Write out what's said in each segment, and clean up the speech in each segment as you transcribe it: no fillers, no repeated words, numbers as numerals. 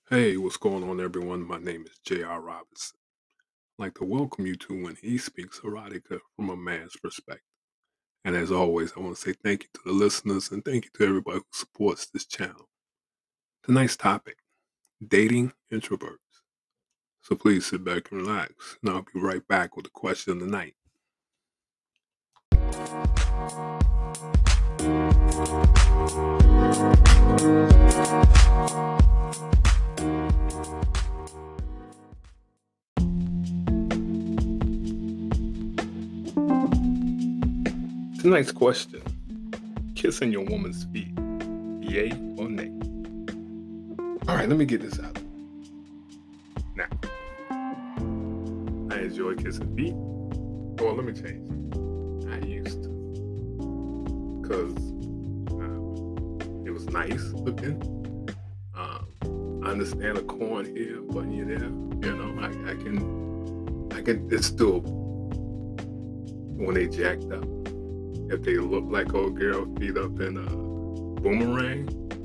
Hey, what's going on, everyone? My name is J.R. Robinson. I'd like to welcome you to When He Speaks Erotica from a Man's Perspective. And as always, I want to say thank you to the listeners and thank you to everybody who supports this channel. Tonight's topic, dating introverts. So please sit back and relax, and I'll be right back with the question of the night. Tonight's question, kissing your woman's feet, yay or nay? All right, let me get this out. Now, I enjoy kissing feet. Well, let me change. I used to, because it was nice looking. I understand a corn here, button you there. It's doable when they jacked up. If they look like old girl feet up in a boomerang,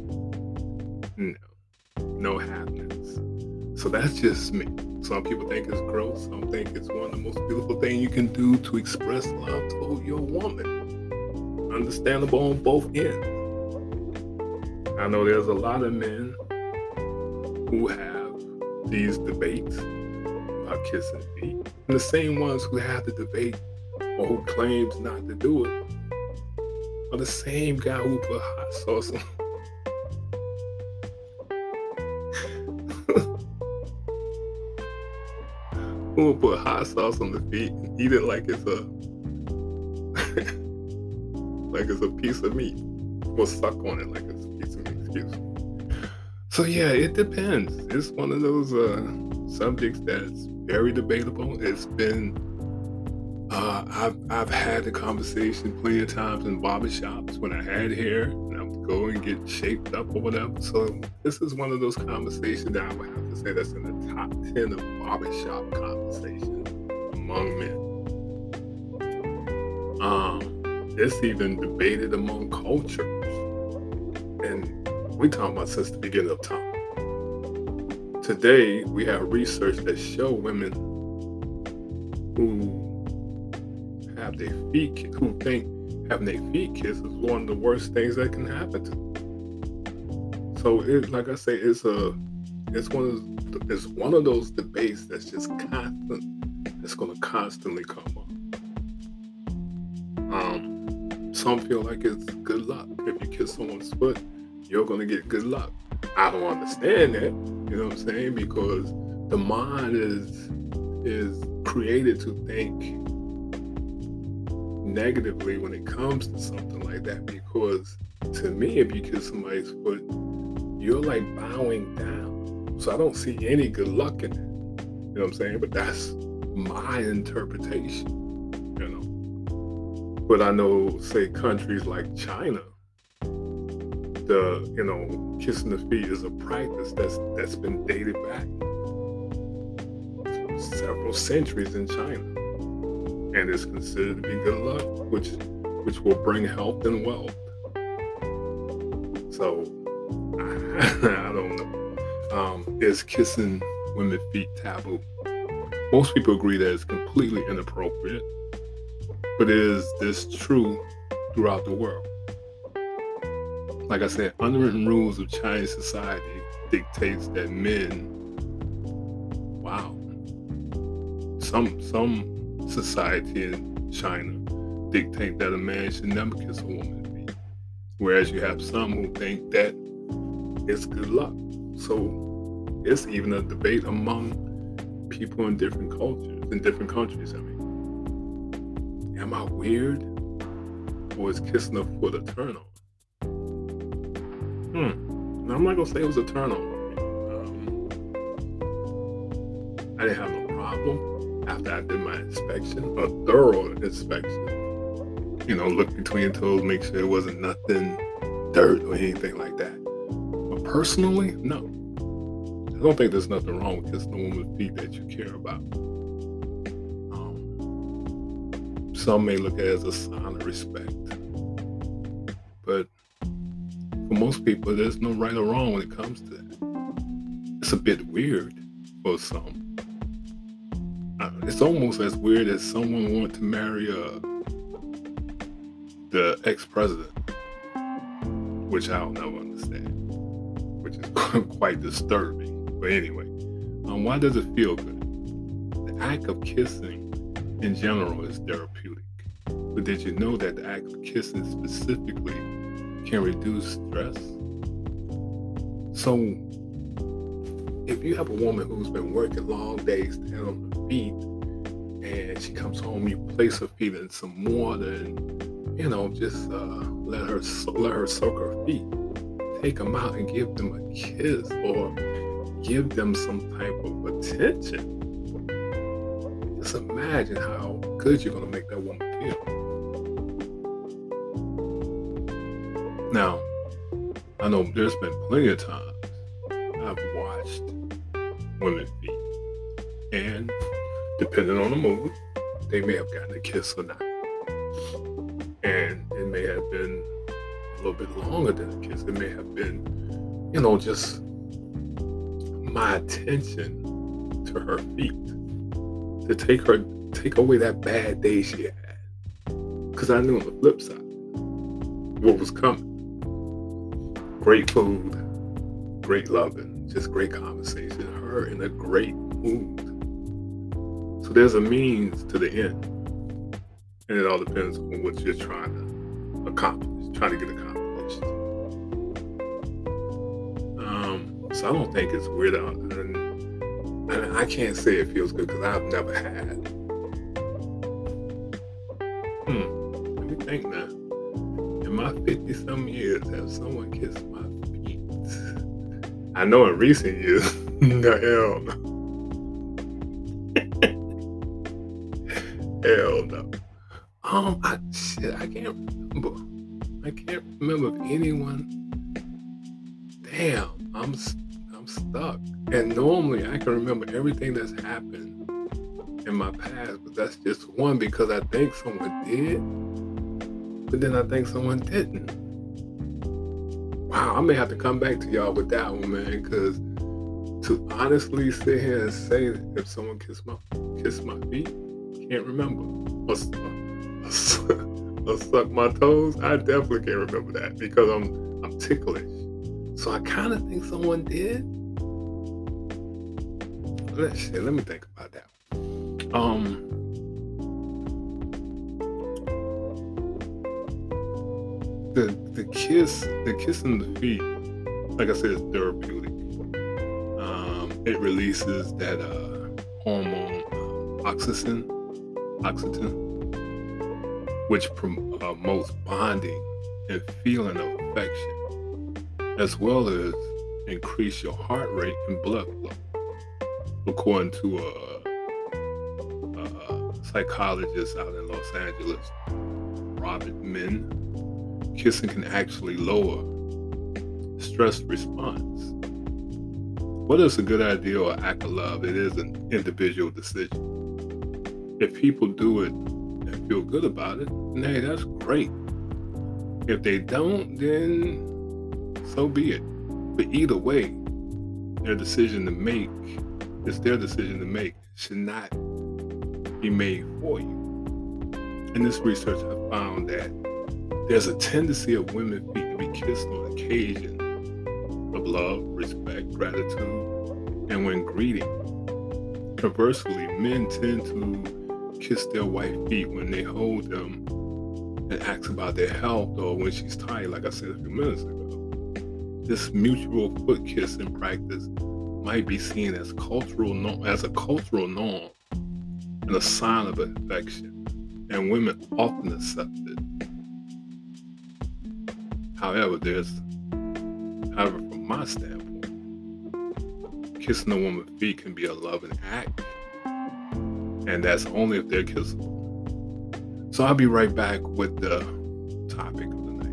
no happiness. So that's just me. Some people think it's gross. Some think it's one of the most beautiful things you can do to express love to your woman. Understandable on both ends. I know there's a lot of men who have these debates about kissing feet, and the same ones who have the debate or who claims not to do it are the same guy who put hot sauce on. Who will put hot sauce on the feet and eat it like it's a like it's a piece of meat. Or suck on it like it's a piece of meat, excuse me. So yeah, it depends. It's one of those subjects that's very debatable. It's been I've had the conversation plenty of times in barbershops when I had hair and I would go and get shaped up or whatever. So this is one of those conversations that I would have to say that's in the top 10 of barbershop conversations among men. It's even debated among cultures. And we talking about since the beginning of time. Today, we have research that show women who have their feet, who think having their feet kissed is one of the worst things that can happen to them. So, like I say, it's one of those debates that's just constant. That's going to constantly come up. Some feel like it's good luck. If you kiss someone's foot, you're going to get good luck. I don't understand that, you know what I'm saying? Because the mind is created to think negatively when it comes to something like that. Because to me, if you kiss somebody's foot, you're like bowing down. So I don't see any good luck in it. You know what I'm saying? But that's my interpretation, you know. But I know, say, countries like China, kissing the feet is a practice that's been dated back several centuries in China, and is considered to be good luck, which will bring health and wealth. So I don't know. Is kissing women's feet taboo? Most people agree that it's completely inappropriate, but is this true throughout the world? Like I said, unwritten rules of Chinese society dictates that men, some society in China dictate that a man should never kiss a woman's feet, whereas you have some who think that it's good luck. So it's even a debate among people in different cultures, in different countries. I mean, am I weird, or is kissing a foot a turn on? Now, I'm not gonna say it was a turn on. I didn't have no problem after I did my inspection, a thorough inspection. Look between your toes, make sure there wasn't nothing, dirt or anything like that. But personally, no. I don't think there's nothing wrong with kissing a woman's feet that you care about. Some may look at it as a sign of respect, but for most people, there's no right or wrong when it comes to that. It's That's a bit weird for some. It's almost as weird as someone wanting to marry the ex-president, which I'll never understand, which is quite disturbing. But anyway, why does it feel good? The act of kissing in general is therapeutic. But did you know that the act of kissing specifically can reduce stress? So, if you have a woman who's been working long days down on her feet, and she comes home, you place her feet in some water, and just let her soak her feet. Take them out and give them a kiss, or give them some type of attention. Just imagine how good you're gonna make that woman feel. Now, I know there's been plenty of times I've watched women feet, and depending on the mood, they may have gotten a kiss or not. And it may have been a little bit longer than a kiss. It may have been, just my attention to her feet, to take away that bad day she had. Because I knew on the flip side what was coming. Great food, great loving, just great conversation, her in a great mood. So there's a means to the end. And it all depends on what you're trying to get accomplished. So I don't think it's weird. And I can't say it feels good because I've never had. Let me think now. In my 50-some years, have someone kissed my feet? I know in recent years, hell no. Hell no. I can't remember. I can't remember if anyone. Damn, I'm stuck. And normally I can remember everything that's happened in my past, but that's just one because I think someone did, but then I think someone didn't. Wow, I may have to come back to y'all with that one, man, because to honestly sit here and say that if someone kissed my feet, can't remember. Or suck my toes, I definitely can't remember that because I'm ticklish. So I kind of think someone did. Let me think about that. The kiss in the feet, like I said, is therapeutic. It releases that hormone oxytocin, which promotes bonding and feeling of affection, as well as increase your heart rate and blood flow. According to a psychologist out in Los Angeles, Robert Min, kissing can actually lower stress response. Whether it's a good idea or act of love, it is an individual decision. If people do it and feel good about it, then hey, that's great. If they don't, then so be it. But either way, their decision to make, it's their decision to make. It should not be made for you. In this research, I found that there's a tendency of women's feet to be kissed on occasion of love, respect, gratitude, and when greeting. Conversely, men tend to kiss their wife feet when they hold them and ask about their health or when she's tired, like I said a few minutes ago. This mutual foot kissing practice might be seen as a cultural norm and a sign of affection, and women often accept it. However, from my standpoint, kissing a woman's feet can be a loving act, and that's only if they're kissable. So I'll be right back with the topic of the night.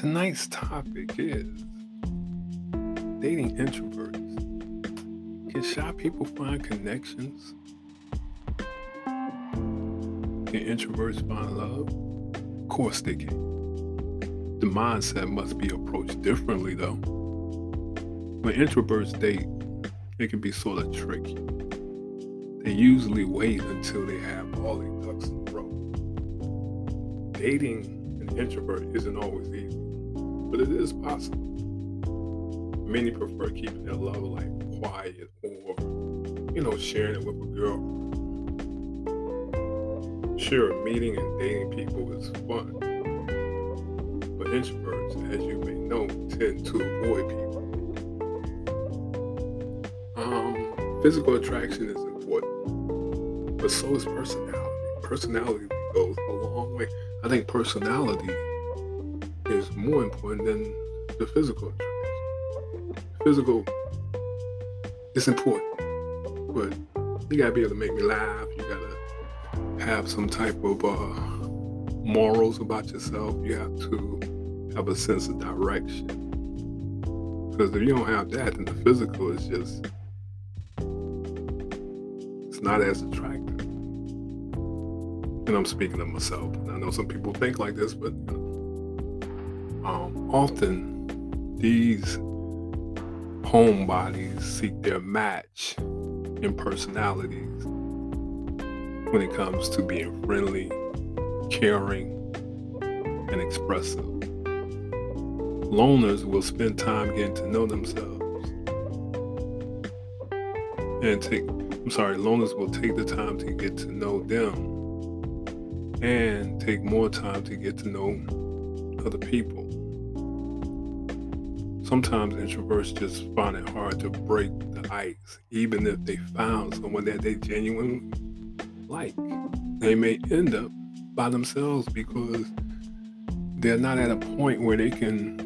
tonight's topic is dating introverts. Can shy people find connections? Can introverts find love? Of course they can. The mindset must be approached differently though. When introverts date, it can be sort of tricky. They usually wait until they have all their ducks in a row. Dating an introvert isn't always easy, but it is possible. Many prefer keeping their love life quiet or, sharing it with a girlfriend. Sure, meeting and dating people is fun, but introverts, as you may know, tend to avoid people. Physical attraction is important, but so is personality. Personality goes a long way. I think personality is more important than the physical attraction. Physical is important, but you gotta be able to make me laugh. You gotta have some type of morals about yourself. You have to have a sense of direction. Because if you don't have that, then the physical is just, it's not as attractive. And I'm speaking of myself. And I know some people think like this, but often these homebodies seek their match in personalities when it comes to being friendly, caring, and expressive. Loners will spend time getting to know themselves. Loners will take the time to get to know them and take more time to get to know other people. Sometimes introverts just find it hard to break the ice, even if they found someone that they genuinely like. They may end up by themselves because they're not at a point where they can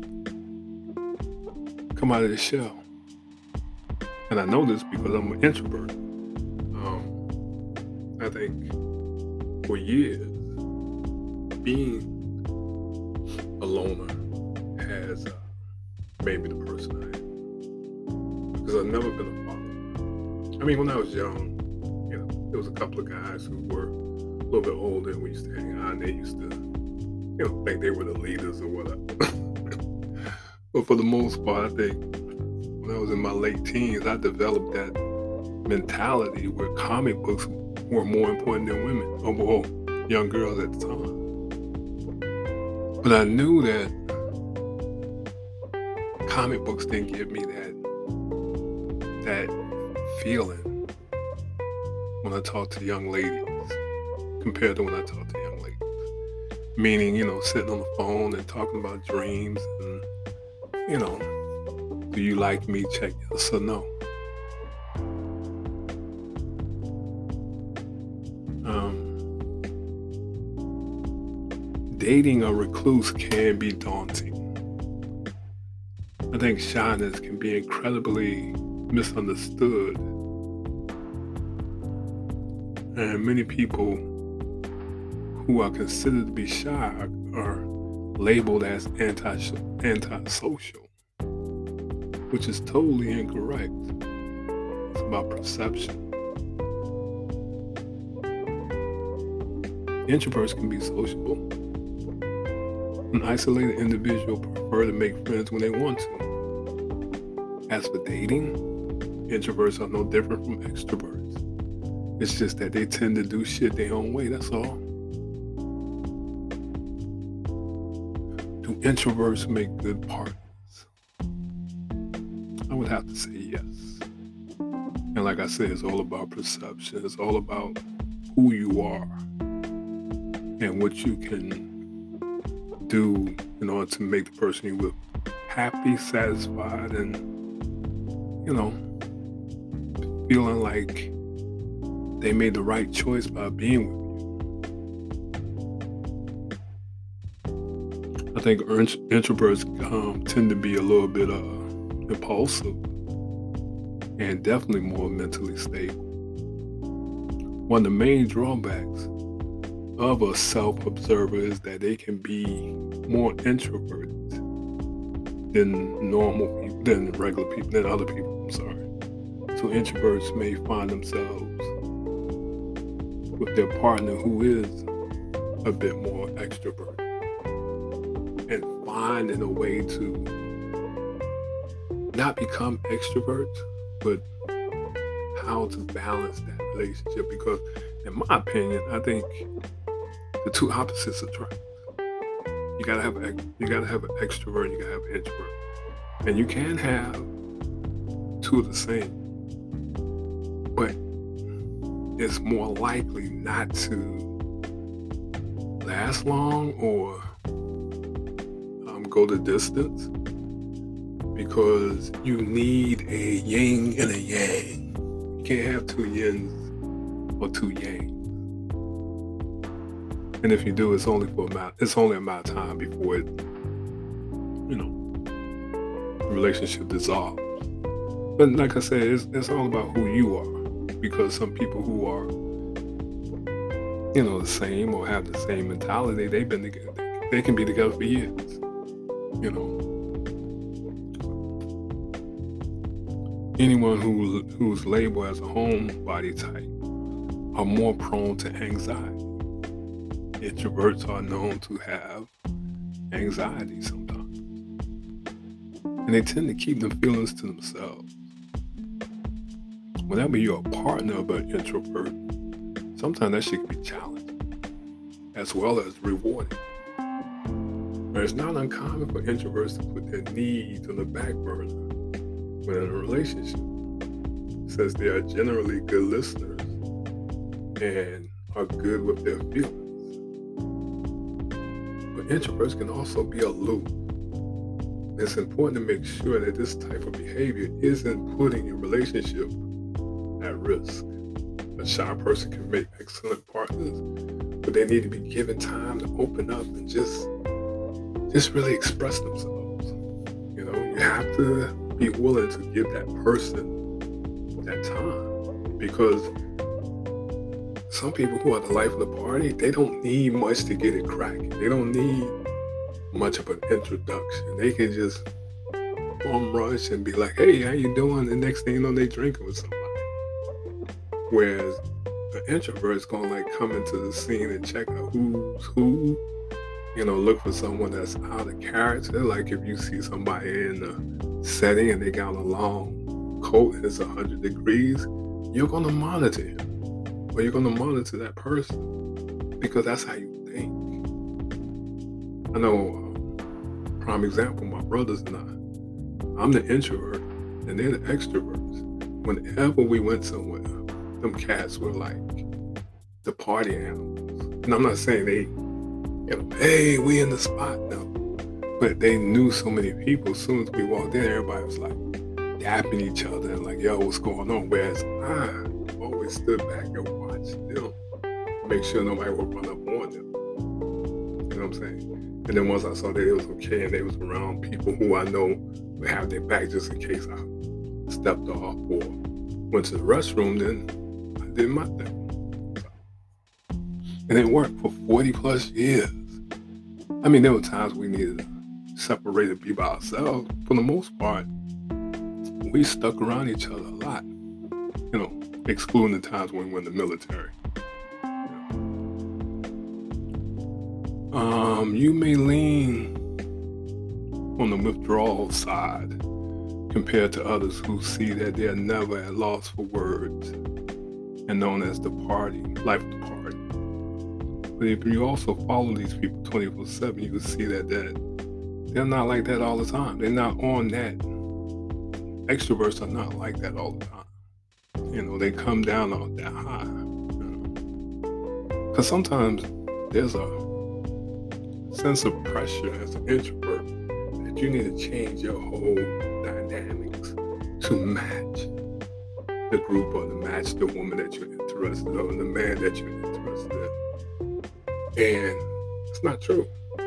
come out of the shell. And I know this because I'm an introvert. I think for years, being a loner has made me the person I am. Because I've never been a father. I mean, when I was young, there was a couple of guys who were a little bit older and we used to hang out and they used to, think they were the leaders or whatever. But for the most part, I think when I was in my late teens, I developed that mentality where comic books were more important than women, or young girls at the time. But I knew that comic books didn't give me that feeling when I talk to young ladies compared to when I talk to young ladies. Meaning, sitting on the phone and talking about dreams and, do you like me? Check yes or no. Dating a recluse can be daunting. I think shyness can be incredibly misunderstood. And many people who are considered to be shy are labeled as antisocial, which is totally incorrect. It's about perception. Introverts can be sociable. An isolated individual prefer to make friends when they want to. As for dating, introverts are no different from extroverts. It's just that they tend to do shit their own way, that's all. Do introverts make good partners? I would have to say yes. And like I said, it's all about perception. It's all about who you are and what you can do in order to make the person you with happy, satisfied, and, feeling like they made the right choice by being with you. I think introverts tend to be a little bit impulsive and definitely more mentally stable. One of the main drawbacks of a self-observer is that they can be more introverted than normal people, than regular people, than other people. I'm sorry. So introverts may find themselves with their partner who is a bit more extroverted, and finding a way to not become extroverts, but how to balance that relationship. Because in my opinion, I think the two opposites attract. You gotta have an extrovert, and you gotta have an introvert, and you can have two of the same, but it's more likely not to last long or go the distance, because you need a yin and a yang. You can't have two yins or two yangs. And if you do, it's only a matter of time before it, the relationship dissolves. But like I said, it's all about who you are, because some people who are, the same or have the same mentality, they've been together. They can be together for years. Anyone who's labeled as a homebody type are more prone to anxiety. Introverts are known to have anxiety sometimes, and they tend to keep them feelings to themselves. Whenever you're a partner of an introvert, sometimes that shit can be challenging as well as rewarding. But it's not uncommon for introverts to put their needs on the back burner when in a relationship, since they are generally good listeners and are good with their feelings. But introverts can also be aloof. It's important to make sure that this type of behavior isn't putting your relationship at risk. A shy person can make excellent partners, but they need to be given time to open up and just really express themselves. You have to be willing to give that person that time, because some people who are the life of the party, they don't need much to get it cracking. They don't need much of an introduction. They can just bum rush and be like, hey, how you doing? The next thing you know, they drinking with somebody. Whereas an introvert's gonna come into the scene and check out who's who, look for someone that's out of character. Like if you see somebody in a setting and they got a long coat and it's 100 degrees, you're gonna monitor him, or you're gonna monitor that person, because that's how you think. I know, prime example, my brothers and I'm the introvert and they're the extroverts. Whenever we went somewhere, them cats were like the party animals. And I'm not saying they, hey, we in the spot now. But they knew so many people. As soon as we walked in, everybody was like dapping each other and like, yo, what's going on? Whereas I always stood back and watched them, make sure nobody would run up on them. You know what I'm saying? And then once I saw that it was okay and they was around people who I know would have their back just in case I stepped off or went to the restroom, then I did my thing. And it worked for 40 plus years. I mean, there were times we needed to separate and be by ourselves. For the most part, we stuck around each other a lot, excluding the times when we were in the military. You may lean on the withdrawal side compared to others who see that they are never at loss for words and known as the party, life of the party. But if you also follow these people 24/7, you can see that they're not like that all the time. They're not on that. Extroverts are not like that all the time. They come down off that high. Because sometimes there's a sense of pressure as an introvert that you need to change your whole dynamics to match the group or to match the woman that you're interested in or the man that you're interested in. And it's not true.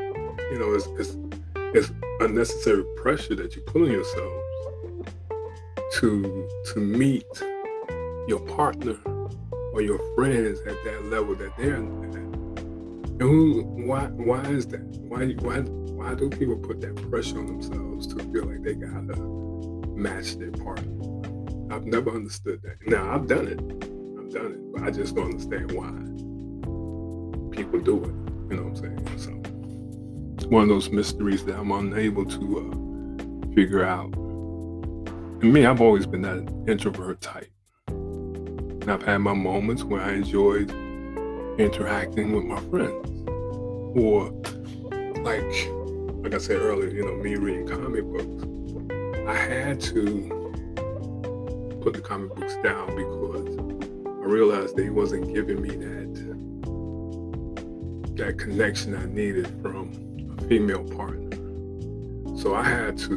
It's unnecessary pressure that you put on yourselves to meet your partner or your friends at that level that they're at. And why is that? Why do people put that pressure on themselves to feel like they gotta match their partner? I've never understood that. Now I've done it, but I just don't understand why people do it. You know what I'm saying? So it's one of those mysteries that I'm unable to figure out. And me, I've always been that introvert type. And I've had my moments where I enjoyed interacting with my friends. Or like I said earlier, me reading comic books. I had to put the comic books down because I realized they wasn't giving me that connection I needed from a female partner. So I had to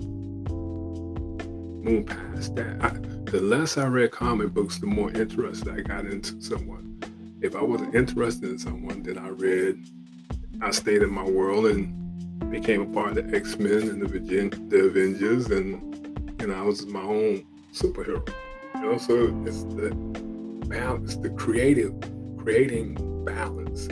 move past that. The less I read comic books, the more interested I got into someone. If I wasn't interested in someone, then I stayed in my world and became a part of the X-Men and the Avengers, and I was my own superhero. So it's the balance, the creating balance.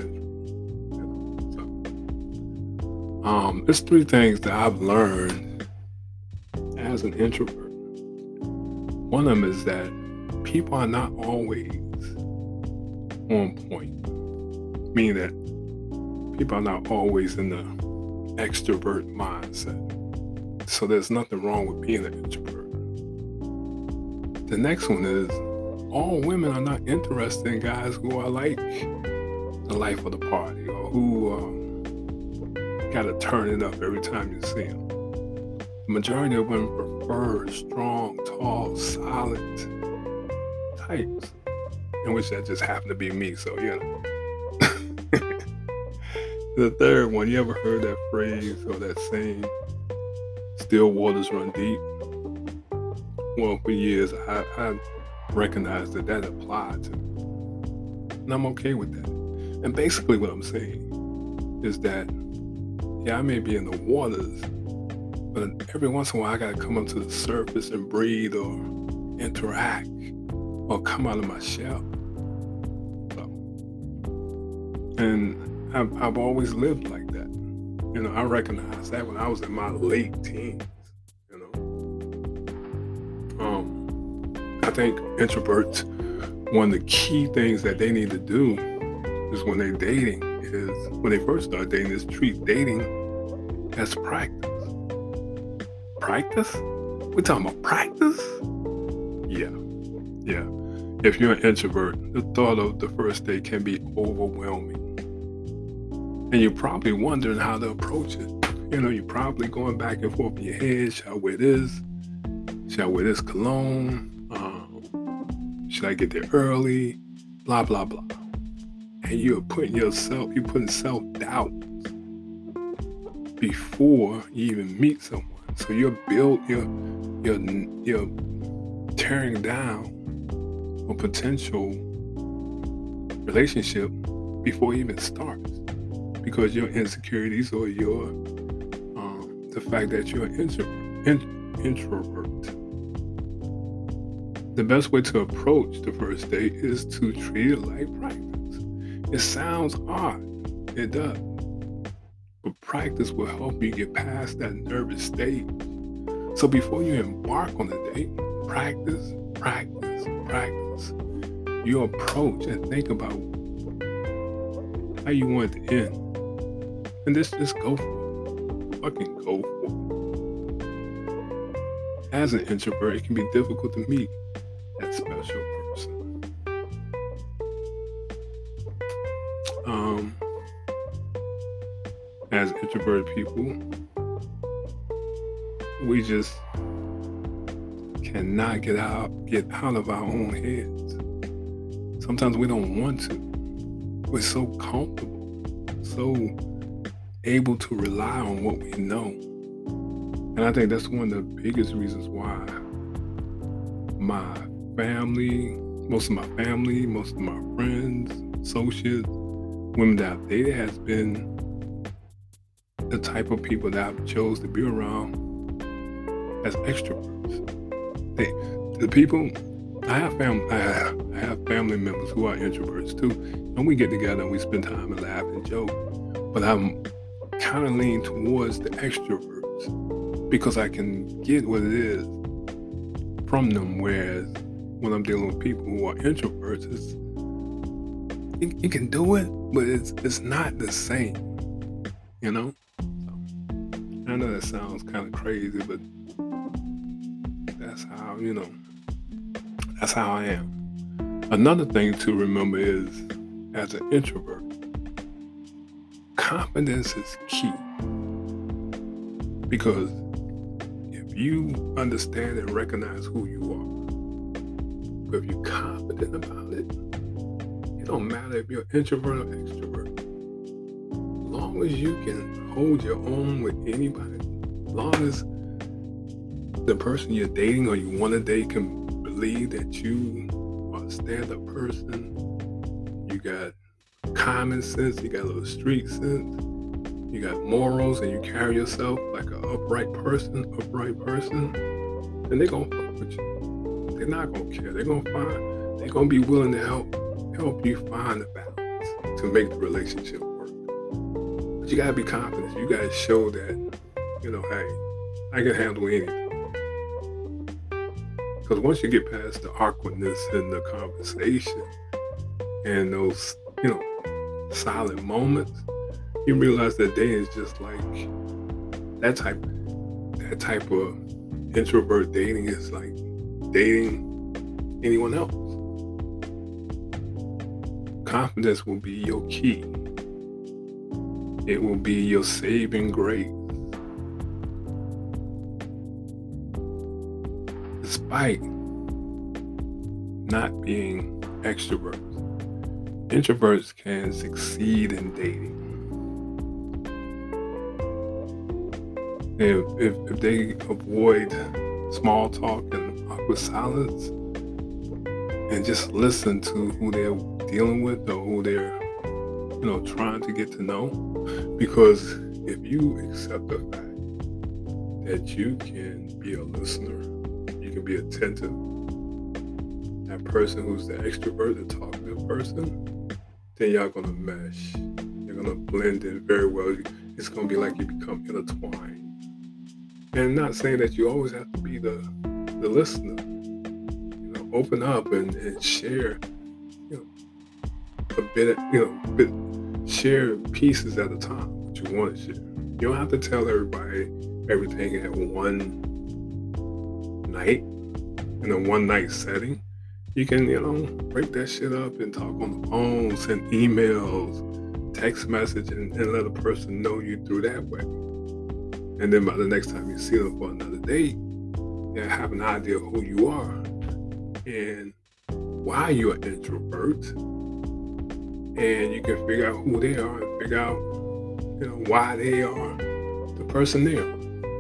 There's three things that I've learned as an introvert. One of them is that people are not always on point, meaning that people are not always in the extrovert mindset. So there's nothing wrong with being an introvert. The next one is all women are not interested in guys who are like the life of the party or who gotta turn it up every time you see them. The majority of women prefer strong, tall, solid types, in which that just happened to be me, so The third one, you ever heard that phrase or that saying, still waters run deep? Well, for years, I recognized that applied to me. And I'm okay with that. And basically what I'm saying is that, I may be in the waters, but every once in a while, I got to come up to the surface and breathe or interact or come out of my shell. And I've always lived like that. I recognized that when I was in my late teens. I think introverts, one of the key things that they need to do is when they're dating, when they first start dating, is treat dating as practice. Practice? We're talking about practice? Yeah. If you're an introvert, the thought of the first date can be overwhelming. And you're probably wondering how to approach it. You're probably going back and forth in your head. Should I wear this? Should I wear this cologne? Should I get there early? Blah, blah, blah. And you're putting self-doubt before you even meet someone. So you're tearing down a potential relationship before it even starts. Because your insecurities or the fact that you're an introvert. The best way to approach the first date is to treat it like practice. It sounds odd. It does. But practice will help you get past that nervous stage. So before you embark on the date, practice. You approach and think about how you want it to end. And just go for it. Fucking go for it. As an introvert, it can be difficult to meet that special person. As introverted people, we just cannot get out of our own heads. Sometimes we don't want to. We're so comfortable, so able to rely on what we know. And I think that's one of the biggest reasons why most of my family, most of my friends, associates, women that I've dated has been the type of people that I've chose to be around as extroverts. The people I have family members who are introverts too, and we get together and we spend time and laugh and joke. But I'm kind of lean towards the extroverts because I can get what it is from them. Whereas when I'm dealing with people who are introverts, you can do it, but it's not the same, you know. So, I know that sounds kind of crazy, but that's how that's how I am. Another thing to remember is, as an introvert, confidence is key. Because if you understand and recognize who you are, but if you're confident about it, it don't matter if you're introvert or extrovert. As long as you can hold your own with anybody, as long as the person you're dating or you want to date can believe that you are a stand-up person, you got common sense, you got a little street sense, you got morals, and you carry yourself like an upright person, then they're gonna fuck with you. They're not gonna care. They're gonna be willing to help you find the balance to make the relationship work. But you gotta be confident. You gotta show that, hey, I can handle anything. Because once you get past the awkwardness in the conversation and those, silent moments, you realize that dating is just like that type of introvert dating is like dating anyone else. Confidence will be your key. It will be your saving grace. Despite not being extroverts, introverts can succeed in dating. If they avoid small talk and awkward silence and just listen to who they're dealing with or who they're trying to get to know. Because if you accept the fact that you can be a listener, you can be attentive, that person who's the extrovert, the talkative person, then y'all gonna mesh. You're gonna blend in very well. It's gonna be like you become intertwined. And not saying that you always have to be the listener. Open up and share, a bit, share pieces at a time what you want to share. You don't have to tell everybody everything at one night, in a one night setting. You can, break that shit up and talk on the phone, send emails, text message, and let a person know you through that way. And then by the next time you see them for another date, they have an idea of who you are and why you're an introvert. And you can figure out who they are and figure out, why they are the person they are,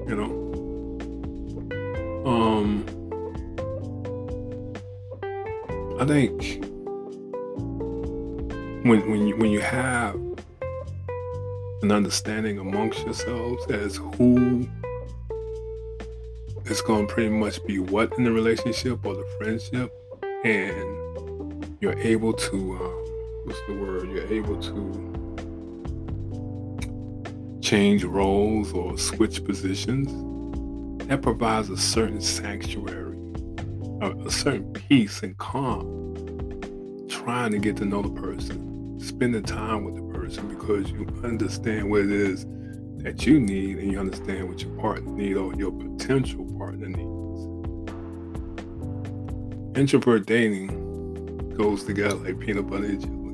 I think when you have an understanding amongst yourselves as who is going to pretty much be what in the relationship or the friendship, and you're able to you're able to change roles or switch positions, that provides a certain sanctuary, a certain peace and calm, trying to get to know the person, spending time with the person, because you understand what it is that you need and you understand what your partner needs or your potential partner needs. Introvert dating goes together like peanut butter and jelly.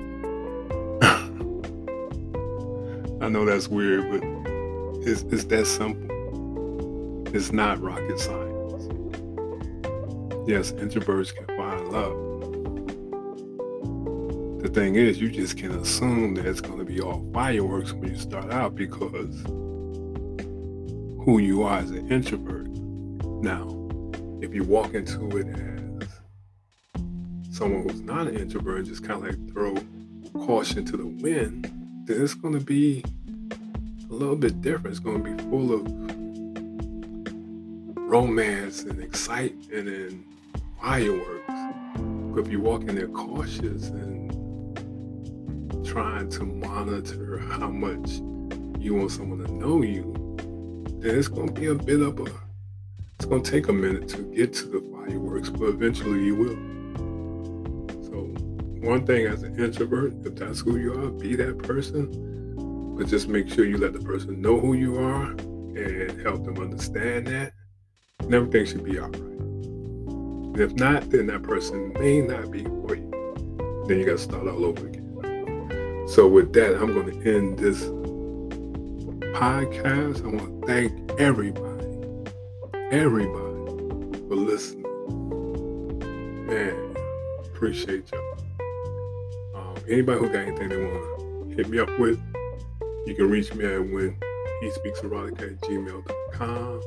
I know that's weird, but it's that simple. It's not rocket science. Yes, introverts can find love. The thing is, you just can assume that it's going to be all fireworks when you start out because who you are as an introvert. Now, if you walk into it as someone who's not an introvert and just kind of like throw caution to the wind, then it's going to be a little bit different. It's going to be full of romance and excitement and fireworks. But if you walk in there cautious and trying to monitor how much you want someone to know you, then it's going to be it's going to take a minute to get to the fireworks, but eventually you will. So one thing as an introvert, if that's who you are, be that person, but just make sure you let the person know who you are and help them understand that, and everything should be all right. And if not, then that person may not be for you. Then you got to start all over again. So with that, I'm going to end this podcast. I want to thank everybody for listening. Man, appreciate y'all. Anybody who got anything they want to hit me up with, you can reach me at whenhespeakserotica@gmail.com.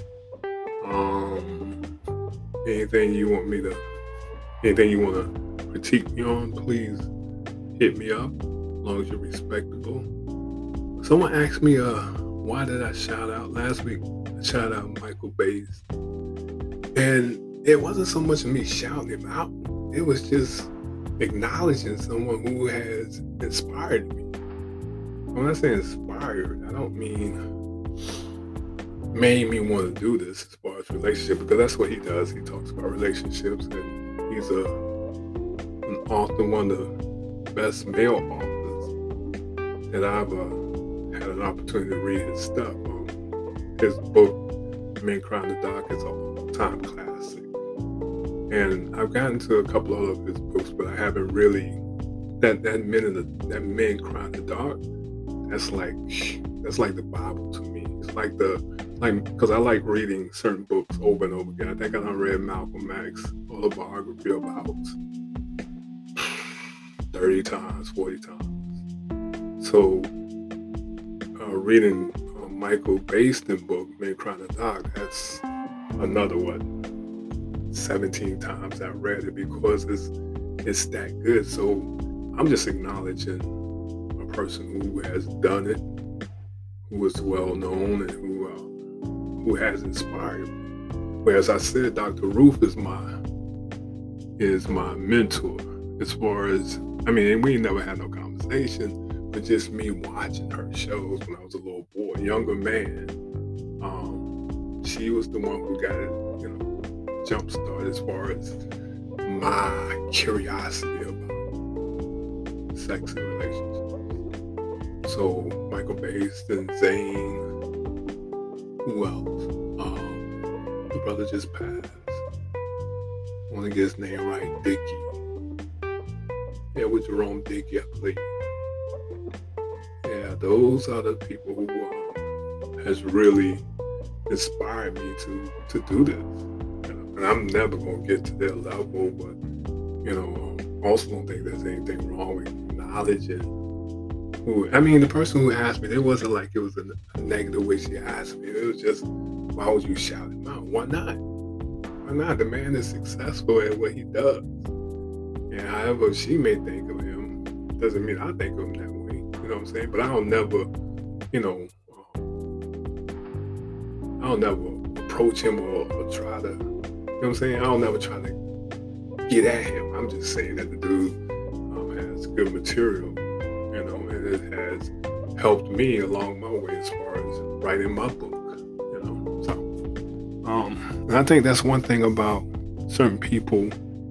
Anything you want to critique me on, please hit me up, as long as you're respectable. Someone asked me, why did I shout out last week? I shout out Michael Bays. And it wasn't so much me shouting him out. It was just acknowledging someone who has inspired me. When I say inspired, I don't mean made me want to do this as far as relationship, because that's what he does. He talks about relationships, and he's an author, one of the best male authors that I've had an opportunity to read his stuff. His book, Men Cry in the Dark, is an all-time classic. And I've gotten to a couple of his books, but I haven't really. That Men Cry in the Dark, that's like the Bible to me. It's because I like reading certain books over and over again. I think I done read Malcolm X autobiography about 30 times, 40 times. So reading Michael Baston book, Men Cry in the Dark, that's another 17 times I read it, because it's that good. So I'm just acknowledging a person who has done it, who is well known, and who has inspired me. Whereas I said, Dr. Ruth is my mentor, as far as, and we never had no conversation, but just me watching her shows when I was a little boy, younger man. She was the one who got it, jump started as far as my curiosity about sex and relationships. So Michael Baston, Zane, who else? The brother just passed. I want to get his name right. Dickey. Yeah, with Jerome Dickey, I believe. Yeah, those are the people who has really inspired me to do this. And I'm never going to get to their level, but also don't think there's anything wrong with acknowledging the person who asked me, it wasn't like it was a negative way she asked me. It was just, why would you shout him out? Why not? Why not? The man is successful at what he does. And however she may think of him, doesn't mean I think of him that way. You know what I'm saying? But I'll never approach him or try to, you know what I'm saying? I'll never try to get at him. I'm just saying that the dude has good material, and it has helped me along my way as far as writing my book, So, and I think that's one thing about certain people.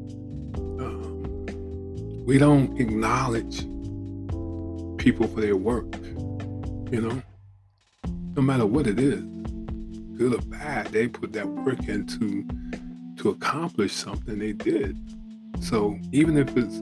We don't acknowledge people for their work, no matter what it is, good or bad, they put that work into to accomplish something they did. So even if it's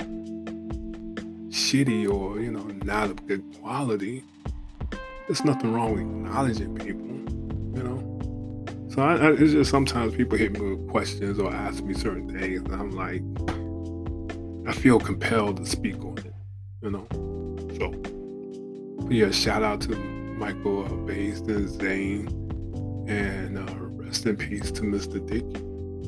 shitty or, not of good quality, there's nothing wrong with acknowledging people, So it's just sometimes people hit me with questions or ask me certain things, and I'm like, I feel compelled to speak on it, So, but yeah, shout out to Michael Baston, Zane, and rest in peace to Mr. Dickey,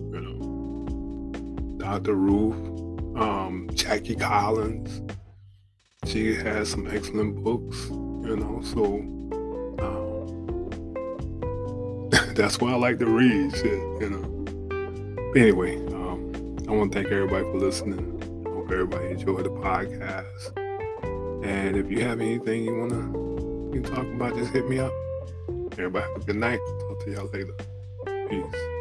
Dr. Ruth, Jackie Collins. She has some excellent books, So that's why I like to read shit, But anyway, I want to thank everybody for listening. I hope everybody enjoyed the podcast. And if you have anything you can talk about, just hit me up. Everybody have a good night. Talk to y'all later. Peace.